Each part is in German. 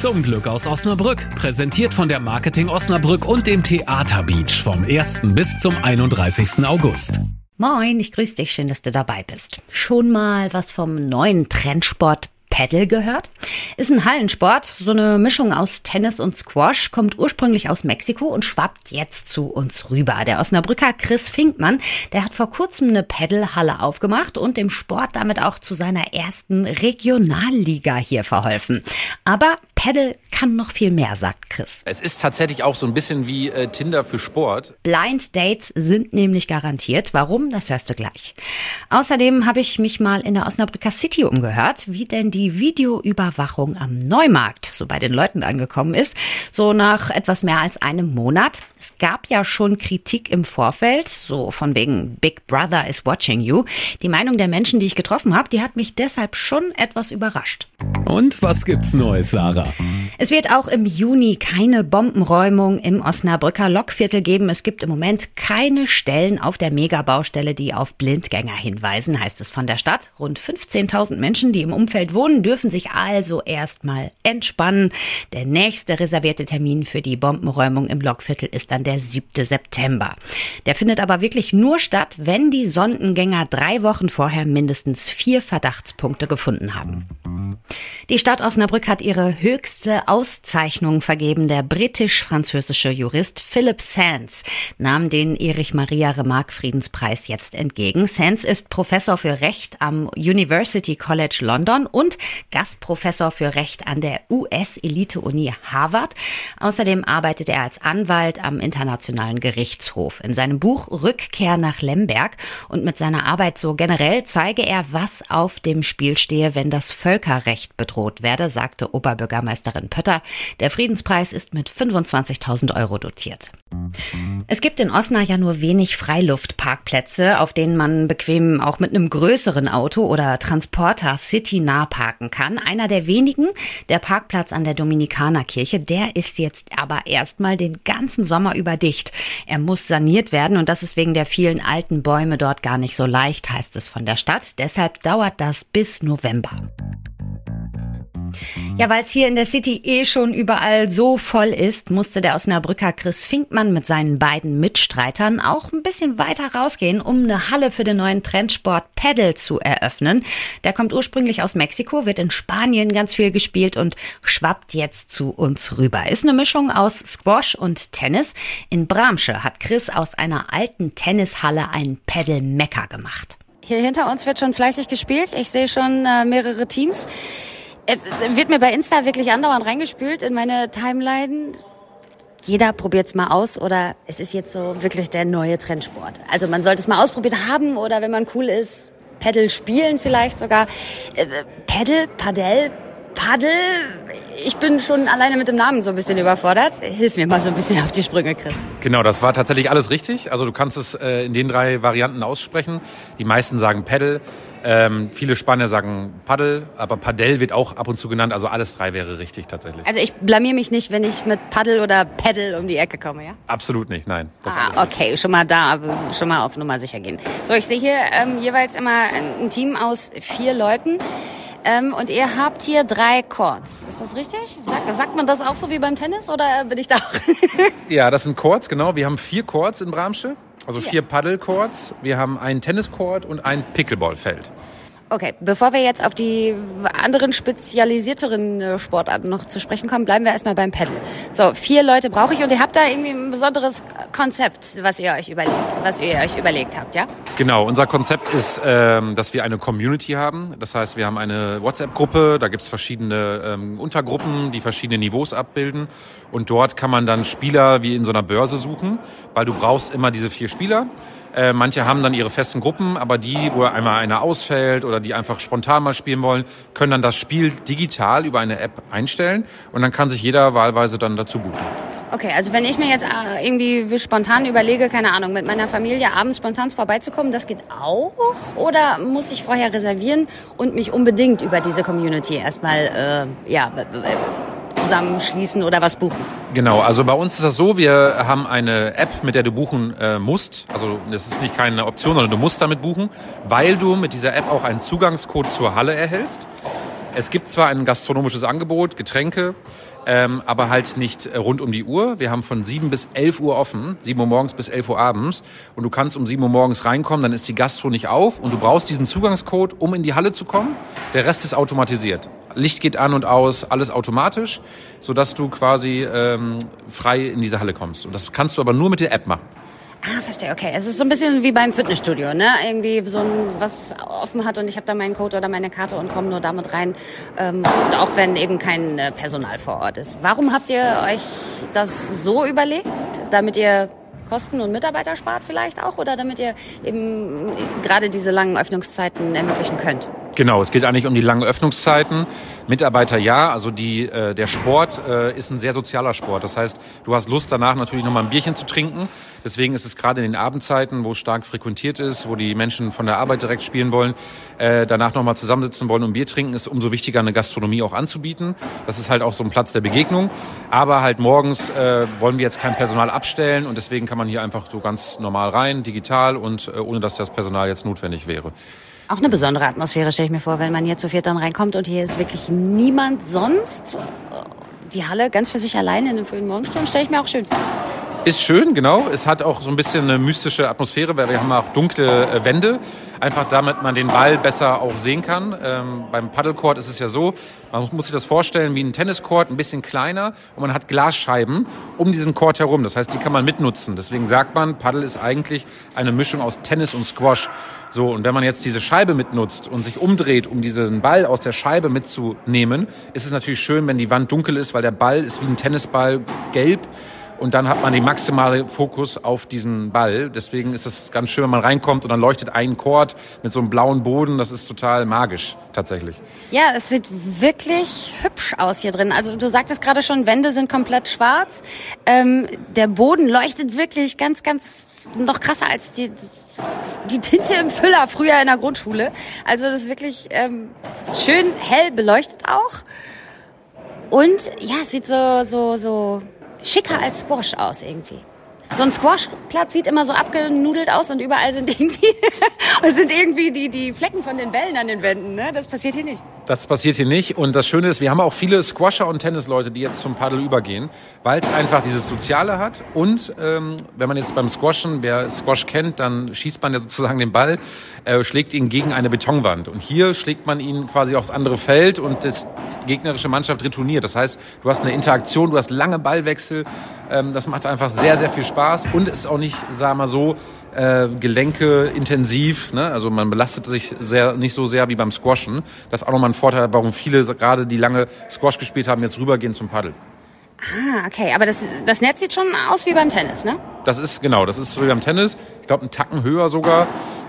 Zum Glück aus Osnabrück, präsentiert von der Marketing Osnabrück und dem Theater Beach vom 1. bis zum 31. August. Moin, ich grüße dich, schön, dass du dabei bist. Schon mal was vom neuen Trendsport Paddle gehört? Ist ein Hallensport, so eine Mischung aus Tennis und Squash, kommt ursprünglich aus Mexiko und schwappt jetzt zu uns rüber. Der Osnabrücker Chris Finkmann, der hat vor kurzem eine Paddlehalle aufgemacht und dem Sport damit auch zu seiner ersten Regionalliga hier verholfen. Aber Paddle kann noch viel mehr, sagt Chris. Es ist tatsächlich auch so ein bisschen wie Tinder für Sport. Blind Dates sind nämlich garantiert. Warum? Das hörst du gleich. Außerdem habe ich mich mal in der Osnabrücker City umgehört, wie denn die Videoüberwachung am Neumarkt so bei den Leuten angekommen ist. So nach etwas mehr als einem Monat. Es gab ja schon Kritik im Vorfeld, so von wegen Big Brother is watching you. Die Meinung der Menschen, die ich getroffen habe, die hat mich deshalb schon etwas überrascht. Und was gibt's Neues, Sarah? Es wird auch im Juni keine Bombenräumung im Osnabrücker Lokviertel geben. Es gibt im Moment keine Stellen auf der Megabaustelle, die auf Blindgänger hinweisen, heißt es von der Stadt. Rund 15.000 Menschen, die im Umfeld wohnen, dürfen sich also erstmal entspannen. Der nächste reservierte Termin für die Bombenräumung im Lokviertel ist dann der 7. September. Der findet aber wirklich nur statt, wenn die Sondengänger 3 Wochen vorher mindestens 4 Verdachtspunkte gefunden haben. Die Stadt Osnabrück hat ihre höchste Auszeichnung vergeben. Der britisch-französische Jurist Philip Sands nahm den Erich Maria Remarque Friedenspreis jetzt entgegen. Sands ist Professor für Recht am University College London und Gastprofessor für Recht an der US-Elite-Uni Harvard. Außerdem arbeitet er als Anwalt am Internationalen Gerichtshof. In seinem Buch Rückkehr nach Lemberg und mit seiner Arbeit so generell zeige er, was auf dem Spiel stehe, wenn das Völkerrecht bedroht werde, sagte Oberbürgermeisterin Pötter. Der Friedenspreis ist mit 25.000 € dotiert. Es gibt in Osnabrück ja nur wenig Freiluftparkplätze, auf denen man bequem auch mit einem größeren Auto oder Transporter citynah parken kann. Einer der wenigen, der Parkplatz an der Dominikanerkirche, der ist jetzt aber erstmal den ganzen Sommer über dicht. Er muss saniert werden und das ist wegen der vielen alten Bäume dort gar nicht so leicht, heißt es von der Stadt. Deshalb dauert das bis November. Ja, weil es hier in der City schon überall so voll ist, musste der Osnabrücker Chris Finkmann mit seinen beiden Mitstreitern auch ein bisschen weiter rausgehen, um eine Halle für den neuen Trendsport Paddle zu eröffnen. Der kommt ursprünglich aus Mexiko, wird in Spanien ganz viel gespielt und schwappt jetzt zu uns rüber. Ist eine Mischung aus Squash und Tennis. In Bramsche hat Chris aus einer alten Tennishalle ein Paddle-Mekka gemacht. Hier hinter uns wird schon fleißig gespielt. Ich sehe schon mehrere Teams. Wird mir bei Insta wirklich andauernd reingespült in meine Timeline. Jeder probiert's mal aus oder es ist jetzt so wirklich der neue Trendsport. Also man sollte es mal ausprobiert haben oder wenn man cool ist, Paddle spielen vielleicht sogar. Paddle. Ich bin schon alleine mit dem Namen so ein bisschen überfordert. Hilf mir mal so ein bisschen auf die Sprünge, Chris. Genau, das war tatsächlich alles richtig. Also du kannst es in den 3 Varianten aussprechen. Die meisten sagen Paddle. Viele Spanier sagen Paddel, aber Padel wird auch ab und zu genannt, also alles 3 wäre richtig tatsächlich. Also ich blamier mich nicht, wenn ich mit Paddel oder Paddle um die Ecke komme, ja? Absolut nicht, nein. Okay, schon mal auf Nummer sicher gehen. So, ich sehe hier jeweils immer ein Team aus 4 Leuten. Und ihr habt hier 3 Courts. Ist das richtig? Sagt man das auch so wie beim Tennis oder bin ich da auch? Ja, das sind Courts, genau. Wir haben 4 Courts in Bramsche. Also 4 Paddle-Courts, wir haben einen Tennis-Court und ein Pickleball-Feld. Okay, bevor wir jetzt auf die anderen spezialisierteren Sportarten noch zu sprechen kommen, bleiben wir erstmal beim Paddle. So, 4 Leute brauche ich und ihr habt da irgendwie ein besonderes Konzept, was ihr euch überlegt habt, ja? Genau, unser Konzept ist, dass wir eine Community haben. Das heißt, wir haben eine WhatsApp-Gruppe, da gibt's verschiedene Untergruppen, die verschiedene Niveaus abbilden. Und dort kann man dann Spieler wie in so einer Börse suchen, weil du brauchst immer diese 4 Spieler. Manche haben dann ihre festen Gruppen, aber die, wo einmal einer ausfällt oder die einfach spontan mal spielen wollen, können dann das Spiel digital über eine App einstellen und dann kann sich jeder wahlweise dann dazu buchen. Okay, also wenn ich mir jetzt irgendwie spontan überlege, keine Ahnung, mit meiner Familie abends spontan vorbeizukommen, das geht auch? Oder muss ich vorher reservieren und mich unbedingt über diese Community erstmal zusammenschließen oder was buchen? Genau, also bei uns ist das so, wir haben eine App, mit der du buchen musst. Also das ist nicht keine Option, sondern du musst damit buchen, weil du mit dieser App auch einen Zugangscode zur Halle erhältst. Es gibt zwar ein gastronomisches Angebot, Getränke, aber halt nicht rund um die Uhr. Wir haben von 7 bis 11 Uhr offen, 7 Uhr morgens bis 11 Uhr abends. Und du kannst um 7 Uhr morgens reinkommen, dann ist die Gastro nicht auf. Und du brauchst diesen Zugangscode, um in die Halle zu kommen. Der Rest ist automatisiert. Licht geht an und aus, alles automatisch, sodass du quasi frei in diese Halle kommst. Und das kannst du aber nur mit der App machen. Ah, verstehe, okay. Es ist so ein bisschen wie beim Fitnessstudio, ne? Irgendwie so ein, was offen hat und ich habe da meinen Code oder meine Karte und komme nur damit rein. Und auch wenn eben kein Personal vor Ort ist. Warum habt ihr euch das so überlegt? Damit ihr Kosten und Mitarbeiter spart vielleicht auch? Oder damit ihr eben gerade diese langen Öffnungszeiten ermöglichen könnt? Genau, es geht eigentlich um die langen Öffnungszeiten. Mitarbeiter ja, also der Sport ist ein sehr sozialer Sport. Das heißt, du hast Lust danach natürlich nochmal ein Bierchen zu trinken. Deswegen ist es gerade in den Abendzeiten, wo es stark frequentiert ist, wo die Menschen von der Arbeit direkt spielen wollen, danach nochmal zusammensitzen wollen und Bier trinken, ist umso wichtiger, eine Gastronomie auch anzubieten. Das ist halt auch so ein Platz der Begegnung. Aber halt morgens wollen wir jetzt kein Personal abstellen und deswegen kann man hier einfach so ganz normal rein, digital und ohne dass das Personal jetzt notwendig wäre. Auch eine besondere Atmosphäre, stelle ich mir vor, wenn man hier zu viert dann reinkommt und hier ist wirklich niemand sonst. Die Halle ganz für sich allein in den frühen Morgenstunden, stelle ich mir auch schön vor. Ist schön, genau. Es hat auch so ein bisschen eine mystische Atmosphäre, weil wir haben auch dunkle Wände. Einfach damit man den Ball besser auch sehen kann. Beim Paddlecourt ist es ja so, man muss sich das vorstellen wie ein Tenniscourt, ein bisschen kleiner. Und man hat Glasscheiben um diesen Court herum. Das heißt, die kann man mitnutzen. Deswegen sagt man, Paddle ist eigentlich eine Mischung aus Tennis und Squash. So, und wenn man jetzt diese Scheibe mitnutzt und sich umdreht, um diesen Ball aus der Scheibe mitzunehmen, ist es natürlich schön, wenn die Wand dunkel ist, weil der Ball ist wie ein Tennisball gelb. Und dann hat man den maximalen Fokus auf diesen Ball. Deswegen ist es ganz schön, wenn man reinkommt und dann leuchtet ein Court mit so einem blauen Boden. Das ist total magisch, tatsächlich. Ja, es sieht wirklich hübsch aus hier drin. Also du sagtest gerade schon, Wände sind komplett schwarz. Der Boden leuchtet wirklich ganz, ganz noch krasser als die Tinte im Füller früher in der Grundschule. Also das ist wirklich schön hell beleuchtet auch. Und ja, es sieht so schicker als Squash aus irgendwie. So ein Squashplatz sieht immer so abgenudelt aus und überall sind irgendwie die Flecken von den Bällen an den Wänden. Ne? Das passiert hier nicht. Das passiert hier nicht. Und das Schöne ist, wir haben auch viele Squasher und Tennisleute, die jetzt zum Paddle übergehen, weil es einfach dieses Soziale hat. Und wenn man jetzt beim Squashen, wer Squash kennt, dann schießt man ja sozusagen den Ball, schlägt ihn gegen eine Betonwand. Und hier schlägt man ihn quasi aufs andere Feld und die gegnerische Mannschaft retourniert. Das heißt, du hast eine Interaktion, du hast lange Ballwechsel. Das macht einfach sehr, sehr viel Spaß. Und ist auch nicht, sagen wir mal so, Gelenke intensiv, ne? Also man belastet sich nicht so sehr wie beim Squashen. Das ist auch nochmal ein Vorteil, warum viele gerade, die lange Squash gespielt haben, jetzt rübergehen zum Paddle. Ah, okay, aber das Netz sieht schon aus wie beim Tennis, ne? Das ist so wie beim Tennis. Ich glaube, einen Tacken höher sogar.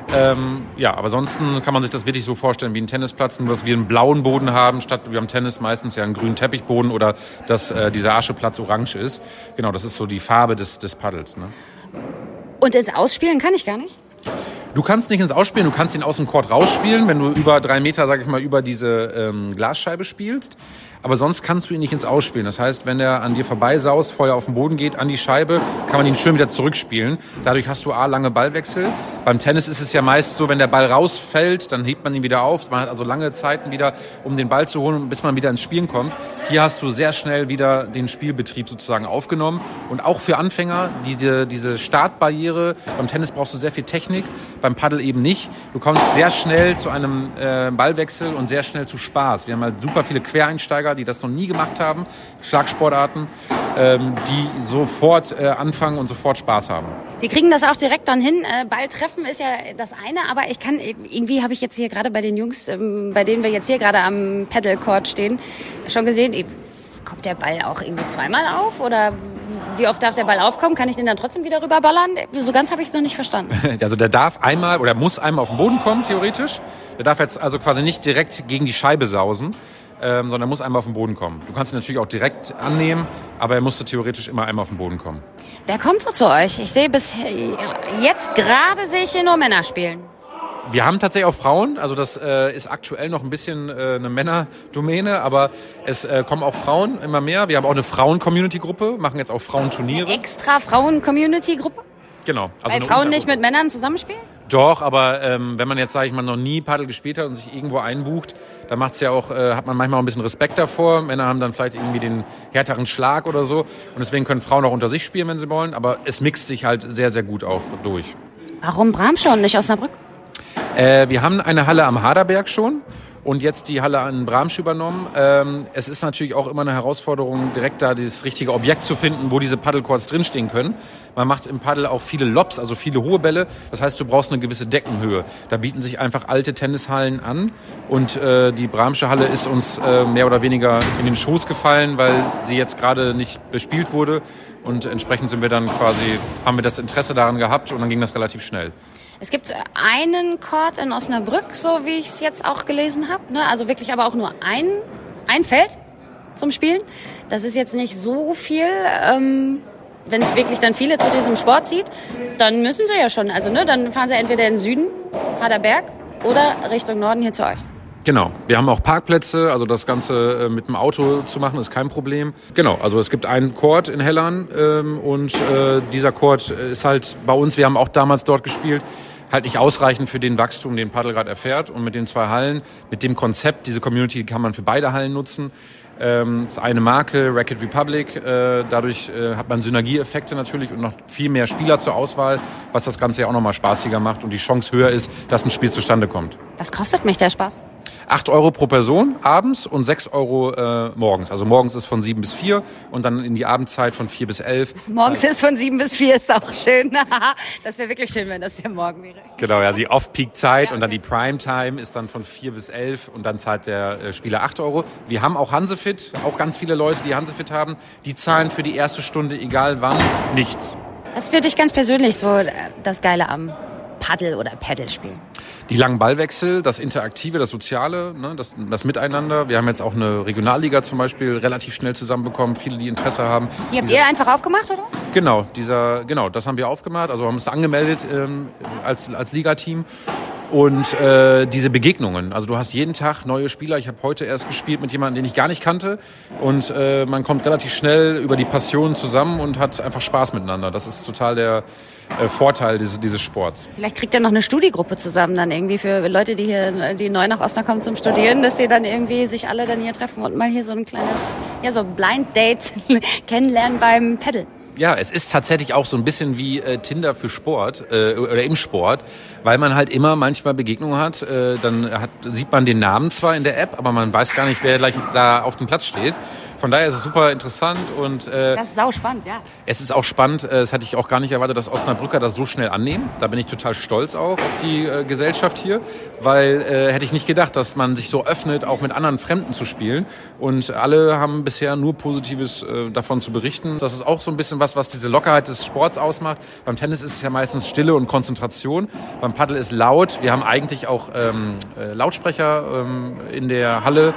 Ja, aber ansonsten kann man sich das wirklich so vorstellen wie ein Tennisplatz, nur dass wir einen blauen Boden haben, statt wie beim Tennis meistens ja einen grünen Teppichboden oder dass dieser Ascheplatz orange ist. Genau, das ist so die Farbe des Paddles, ne? Und ins Ausspielen kann ich gar nicht? Du kannst nicht ins Ausspielen, du kannst ihn aus dem Court rausspielen, wenn du über 3 Meter, sag ich mal, über diese Glasscheibe spielst. Aber sonst kannst du ihn nicht ins Ausspielen. Das heißt, wenn er an dir vorbeisaust, vorher auf den Boden geht, an die Scheibe, kann man ihn schön wieder zurückspielen. Dadurch hast du lange Ballwechsel. Beim Tennis ist es ja meist so, wenn der Ball rausfällt, dann hebt man ihn wieder auf. Man hat also lange Zeiten wieder, um den Ball zu holen, bis man wieder ins Spielen kommt. Hier hast du sehr schnell wieder den Spielbetrieb sozusagen aufgenommen. Und auch für Anfänger, diese Startbarriere, beim Tennis brauchst du sehr viel Technik, beim Paddle eben nicht. Du kommst sehr schnell zu einem Ballwechsel und sehr schnell zu Spaß. Wir haben halt super viele Quereinsteiger, die das noch nie gemacht haben, Schlagsportarten, die sofort anfangen und sofort Spaß haben. Die kriegen das auch direkt dann hin. Ball treffen ist ja das eine, aber irgendwie habe ich jetzt hier gerade bei den Jungs, bei denen wir jetzt hier gerade am Paddlecourt stehen, schon gesehen, kommt der Ball auch irgendwie zweimal auf oder wie oft darf der Ball aufkommen? Kann ich den dann trotzdem wieder rüberballern? So ganz habe ich es noch nicht verstanden. Also der darf einmal oder muss einmal auf den Boden kommen, theoretisch. Der darf jetzt also quasi nicht direkt gegen die Scheibe sausen, sondern muss einmal auf den Boden kommen. Du kannst ihn natürlich auch direkt annehmen, aber er musste theoretisch immer einmal auf den Boden kommen. Wer kommt so zu euch? Ich sehe jetzt gerade sehe ich hier nur Männer spielen. Wir haben tatsächlich auch Frauen, also das ist aktuell noch ein bisschen eine Männerdomäne, aber es kommen auch Frauen immer mehr. Wir haben auch eine Frauen-Community-Gruppe, machen jetzt auch Frauenturniere. Eine extra Frauen-Community-Gruppe? Genau. Also weil Frauen nicht mit Männern zusammenspielen? Doch, aber wenn man jetzt, sage ich mal, noch nie Paddel gespielt hat und sich irgendwo einbucht, dann macht's ja auch, hat man manchmal auch ein bisschen Respekt davor. Männer haben dann vielleicht irgendwie den härteren Schlag oder so. Und deswegen können Frauen auch unter sich spielen, wenn sie wollen. Aber es mixt sich halt sehr, sehr gut auch durch. Warum Bramsche und nicht Osnabrück? Wir haben eine Halle am Haderberg schon. Und jetzt die Halle an Bramsch übernommen. Es ist natürlich auch immer eine Herausforderung, direkt da das richtige Objekt zu finden, wo diese Paddlecourts drinstehen können. Man macht im Paddle auch viele Lobs, also viele hohe Bälle. Das heißt, du brauchst eine gewisse Deckenhöhe. Da bieten sich einfach alte Tennishallen an. Und die Bramsche Halle ist uns mehr oder weniger in den Schoß gefallen, weil sie jetzt gerade nicht bespielt wurde. Und entsprechend haben wir das Interesse daran gehabt und dann ging das relativ schnell. Es gibt einen Court in Osnabrück, so wie ich es jetzt auch gelesen habe. Ne? Also wirklich aber auch nur ein Feld zum Spielen. Das ist jetzt nicht so viel. Wenn es wirklich dann viele zu diesem Sport zieht, dann müssen sie ja schon. Also dann fahren sie entweder in den Süden, Haderberg, oder Richtung Norden hier zu euch. Genau, wir haben auch Parkplätze, also das Ganze mit dem Auto zu machen ist kein Problem. Genau, also es gibt einen Court in Hellern und dieser Court ist halt bei uns, wir haben auch damals dort gespielt, halt nicht ausreichend für den Wachstum, den Paddel gerade erfährt. Und mit den 2 Hallen, mit dem Konzept, diese Community kann man für beide Hallen nutzen. Das ist eine Marke, Racket Republic. Dadurch hat man Synergieeffekte natürlich und noch viel mehr Spieler zur Auswahl, was das Ganze ja auch nochmal spaßiger macht und die Chance höher ist, dass ein Spiel zustande kommt. Was kostet mich der Spaß? 8 € pro Person abends und 6 € morgens. Also morgens ist von 7 bis 4 und dann in die Abendzeit von 4 bis 11. Morgens ist von 7 bis 4, ist auch schön. Das wäre wirklich schön, wenn das der Morgen wäre. Genau, ja, die Off-Peak-Zeit und dann die Prime-Time ist dann von 4 bis 11 und dann zahlt der Spieler 8 €. Wir haben auch Hansefit, auch ganz viele Leute, die Hansefit haben, die zahlen für die erste Stunde, egal wann, nichts. Was ist für dich ganz persönlich so das Geile am Paddel- oder Paddle-Spielen? Die langen Ballwechsel, das Interaktive, das Soziale, ne, das Miteinander. Wir haben jetzt auch eine Regionalliga zum Beispiel relativ schnell zusammenbekommen, viele, die Interesse haben. Die habt ihr einfach aufgemacht, oder? Genau, das haben wir aufgemacht, also haben es angemeldet als Ligateam. Und diese Begegnungen, also du hast jeden Tag neue Spieler. Ich habe heute erst gespielt mit jemandem, den ich gar nicht kannte. Und man kommt relativ schnell über die Passion zusammen und hat einfach Spaß miteinander. Das ist total der Vorteil dieses Sports. Vielleicht kriegt ihr noch eine Studiegruppe zusammen dann irgendwie für Leute, die neu nach Osnabrück kommen zum Studieren, dass sie dann irgendwie sich alle dann hier treffen und mal hier so ein kleines, so Blind Date kennenlernen beim Paddle. Ja, es ist tatsächlich auch so ein bisschen wie Tinder für Sport oder im Sport, weil man halt immer manchmal Begegnungen hat. Sieht man den Namen zwar in der App, aber man weiß gar nicht, wer gleich da auf dem Platz steht. Von daher ist es super interessant und das ist sauspannend, ja. Es ist auch spannend, das hatte ich auch gar nicht erwartet, dass Osnabrücker das so schnell annehmen. Da bin ich total stolz auch auf die Gesellschaft hier, weil hätte ich nicht gedacht, dass man sich so öffnet, auch mit anderen Fremden zu spielen. Und alle haben bisher nur Positives davon zu berichten. Das ist auch so ein bisschen was diese Lockerheit des Sports ausmacht. Beim Tennis ist es ja meistens Stille und Konzentration. Beim Paddel ist laut. Wir haben eigentlich auch Lautsprecher in der Halle.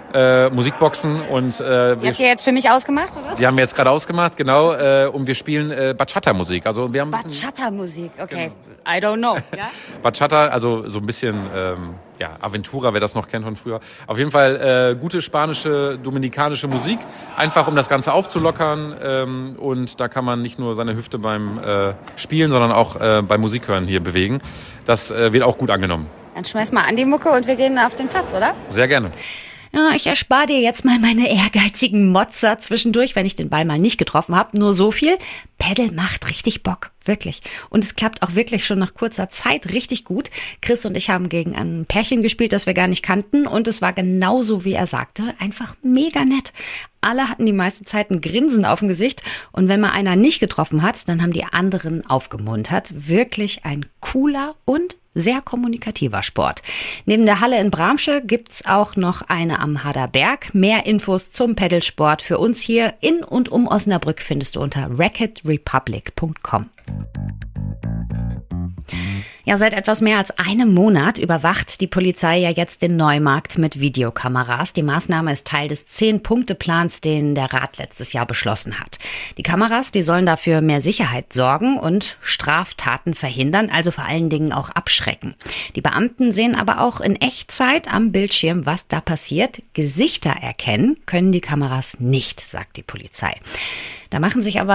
Musikboxen und die habt ihr jetzt für mich ausgemacht, oder? Die haben wir jetzt gerade ausgemacht, genau, und wir spielen Bachata-Musik. Also wir haben Bachata-Musik, okay. Genau. I don't know. Ja? Bachata, also so ein bisschen Aventura, wer das noch kennt von früher. Auf jeden Fall gute spanische, dominikanische Musik, einfach um das Ganze aufzulockern und da kann man nicht nur seine Hüfte beim Spielen, sondern auch beim Musikhören hier bewegen. Das wird auch gut angenommen. Dann schmeiß mal an die Mucke und wir gehen auf den Platz, oder? Sehr gerne. Ja, ich erspare dir jetzt mal meine ehrgeizigen Motzer zwischendurch, wenn ich den Ball mal nicht getroffen habe. Nur so viel. Paddle macht richtig Bock, wirklich. Und es klappt auch wirklich schon nach kurzer Zeit richtig gut. Chris und ich haben gegen ein Pärchen gespielt, das wir gar nicht kannten. Und es war genauso, wie er sagte, einfach mega nett. Alle hatten die meiste Zeit ein Grinsen auf dem Gesicht. Und wenn mal einer nicht getroffen hat, dann haben die anderen aufgemuntert. Wirklich ein cooler und sehr kommunikativer Sport. Neben der Halle in Bramsche gibt's auch noch eine am Haderberg. Mehr Infos zum Paddelsport für uns hier in und um Osnabrück findest du unter racketrepublic.com. Ja, seit etwas mehr als einem Monat überwacht die Polizei ja jetzt den Neumarkt mit Videokameras. Die Maßnahme ist Teil des 10-Punkte-Plans, den der Rat letztes Jahr beschlossen hat. Die Kameras, die sollen dafür mehr Sicherheit sorgen und Straftaten verhindern, also vor allen Dingen auch abschrecken. Die Beamten sehen aber auch in Echtzeit am Bildschirm, was da passiert. Gesichter erkennen können die Kameras nicht, sagt die Polizei. Da machen sich aber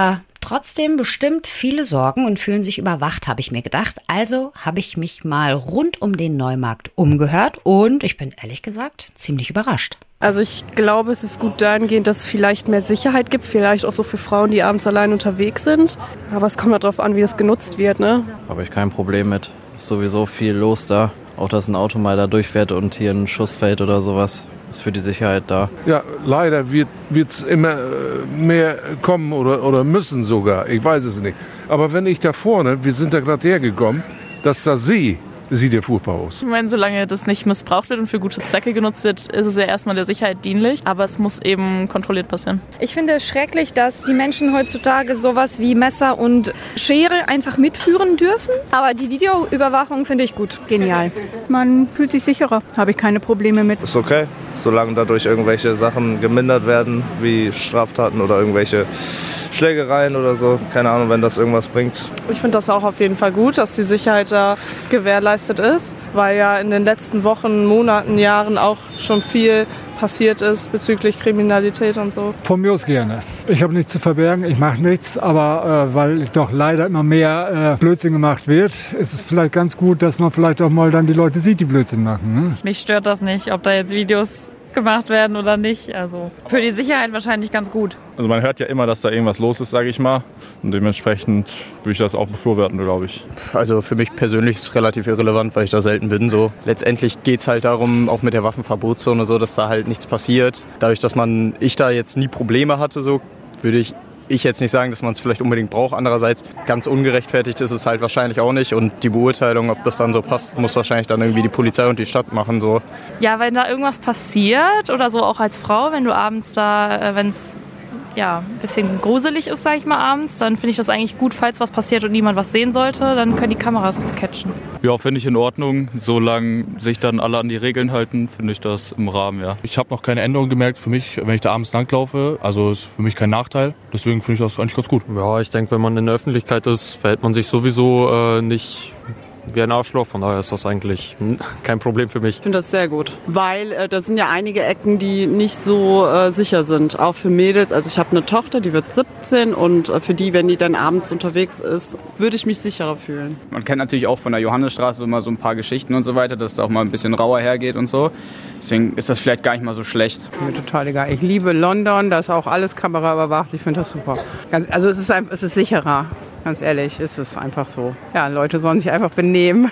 trotzdem bestimmt viele Sorgen und fühlen sich überwacht, habe ich mir gedacht. Also habe ich mich mal rund um den Neumarkt umgehört und ich bin ehrlich gesagt ziemlich überrascht. Also ich glaube, es ist gut dahingehend, dass es vielleicht mehr Sicherheit gibt, vielleicht auch so für Frauen, die abends allein unterwegs sind. Aber es kommt halt darauf an, wie es genutzt wird, ne? Habe ich kein Problem mit. Ist sowieso viel los da. Auch, dass ein Auto mal da durchfährt und hier ein Schuss fällt oder sowas. Ist für die Sicherheit da. Ja, leider wird es immer mehr kommen oder müssen sogar. Ich weiß es nicht. Aber wenn ich da vorne, wir sind da gerade hergekommen, dass da sieht ja furchtbar aus. Ich meine, solange das nicht missbraucht wird und für gute Zwecke genutzt wird, ist es ja erstmal der Sicherheit dienlich. Aber es muss eben kontrolliert passieren. Ich finde es schrecklich, dass die Menschen heutzutage sowas wie Messer und Schere einfach mitführen dürfen. Aber die Videoüberwachung finde ich gut. Genial. Man fühlt sich sicherer. Habe ich keine Probleme mit. Ist okay, solange dadurch irgendwelche Sachen gemindert werden, wie Straftaten oder irgendwelche Schlägereien oder so. Keine Ahnung, wenn das irgendwas bringt. Ich finde das auch auf jeden Fall gut, dass die Sicherheit da gewährleistet ist, weil ja in den letzten Wochen, Monaten, Jahren auch schon viel passiert ist bezüglich Kriminalität und so. Von mir aus gerne. Ich habe nichts zu verbergen, ich mache nichts, aber weil doch leider immer mehr Blödsinn gemacht wird, ist es vielleicht ganz gut, dass man vielleicht auch mal dann die Leute sieht, die Blödsinn machen. Ne? Mich stört das nicht, ob da jetzt Videos gemacht werden oder nicht. Also für die Sicherheit wahrscheinlich ganz gut. Also man hört ja immer, dass da irgendwas los ist, sage ich mal. Und dementsprechend würde ich das auch befürworten, glaube ich. Also für mich persönlich ist es relativ irrelevant, weil ich da selten bin. So. Letztendlich geht es halt darum, auch mit der Waffenverbotszone so, dass da halt nichts passiert. Dadurch, dass ich da jetzt nie Probleme hatte, so würde ich jetzt nicht sagen, dass man es vielleicht unbedingt braucht. Andererseits, ganz ungerechtfertigt ist es halt wahrscheinlich auch nicht. Und die Beurteilung, ob das dann so passt, muss wahrscheinlich dann irgendwie die Polizei und die Stadt machen. So. Ja, wenn da irgendwas passiert oder so, auch als Frau, wenn du abends da, wenn es ein bisschen gruselig ist, sag ich mal, abends, dann finde ich das eigentlich gut, falls was passiert und niemand was sehen sollte, dann können die Kameras das catchen. Ja, finde ich in Ordnung. Solange sich dann alle an die Regeln halten, finde ich das im Rahmen, ja. Ich habe noch keine Änderung gemerkt für mich, wenn ich da abends langlaufe. Also ist für mich kein Nachteil. Deswegen finde ich das eigentlich ganz gut. Ja, ich denke, wenn man in der Öffentlichkeit ist, verhält man sich sowieso nicht wie ein Arschloch. Von daher ist das eigentlich kein Problem für mich. Ich finde das sehr gut, weil da sind ja einige Ecken, die nicht so sicher sind, auch für Mädels. Also ich habe eine Tochter, die wird 17 und für die, wenn die dann abends unterwegs ist, würde ich mich sicherer fühlen. Man kennt natürlich auch von der Johannesstraße immer so ein paar Geschichten und so weiter, dass es auch mal ein bisschen rauer hergeht und so. Deswegen ist das vielleicht gar nicht mal so schlecht. Mir total egal. Ich liebe London, da ist auch alles kameraüberwacht. Ich finde das super. Also es ist sicherer. Ganz ehrlich, ist es einfach so. Ja, Leute sollen sich einfach benehmen.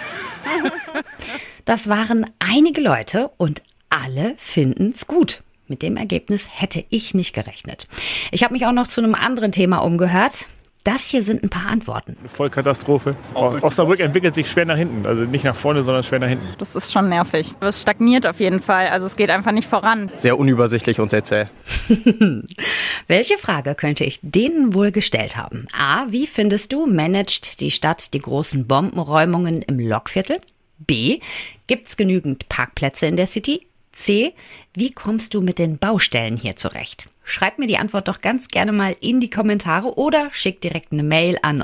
Das waren einige Leute und alle finden's gut. Mit dem Ergebnis hätte ich nicht gerechnet. Ich habe mich auch noch zu einem anderen Thema umgehört. Das hier sind ein paar Antworten. Vollkatastrophe. Osnabrück entwickelt sich schwer nach hinten. Also nicht nach vorne, sondern schwer nach hinten. Das ist schon nervig. Es stagniert auf jeden Fall. Also es geht einfach nicht voran. Sehr unübersichtlich und sehr zäh. Welche Frage könnte ich denen wohl gestellt haben? A. Wie findest du, managt die Stadt die großen Bombenräumungen im Lokviertel? B. Gibt's genügend Parkplätze in der City? C. Wie kommst du mit den Baustellen hier zurecht? Schreib mir die Antwort doch ganz gerne mal in die Kommentare oder schick direkt eine Mail an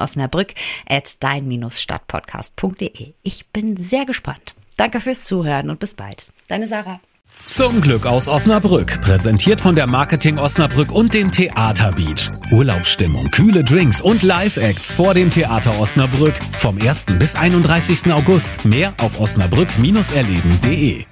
osnabrück@dein-stadtpodcast.de. Ich bin sehr gespannt. Danke fürs Zuhören und bis bald. Deine Sarah. Zum Glück aus Osnabrück, präsentiert von der Marketing Osnabrück und dem Theater Beach. Urlaubsstimmung, kühle Drinks und Live-Acts vor dem Theater Osnabrück vom 1. bis 31. August. Mehr auf osnabrück-erleben.de.